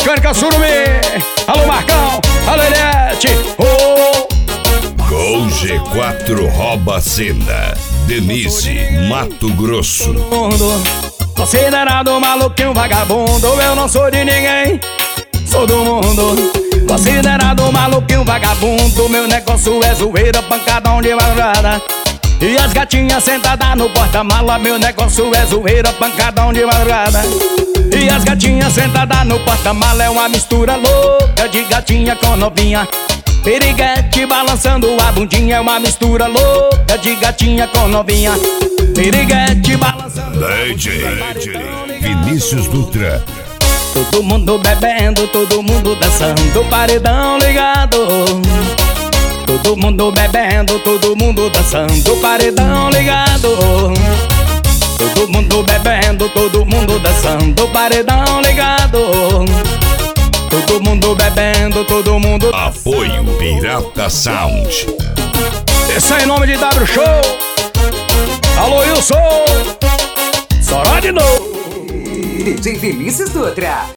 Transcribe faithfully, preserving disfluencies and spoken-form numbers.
Mecânica Surumi. Alô, Marcão. Alô, Eliette. Oh. Gol G quatro rouba a cena. Denise, Mato Grosso. Considerado maluquinho vagabundo, eu não sou de ninguém, sou do mundo. Considerado maluquinho vagabundo, meu negócio é zoeira, pancadão de madrugada. E as gatinhas sentadas no porta-mala, meu negócio é zoeira, pancadão de madrugada. E as gatinhas sentadas no porta-mala é uma mistura louca de gatinha com novinha. Piriguete balançando a bundinha é uma mistura louca de gatinha com novinha. Piriguete balançando D J Vinícius Dutra. Todo mundo bebendo, todo mundo dançando, paredão ligado. Todo mundo bebendo, todo mundo dançando, paredão ligado. Todo mundo bebendo, todo mundo dançando, paredão ligado. Todo mundo bebendo, todo mundo dançando. Apoio Pirata Sound. Esse é em nome de W Show. Alô, Wilson. Soró de novo. D J Vinícius Dutra.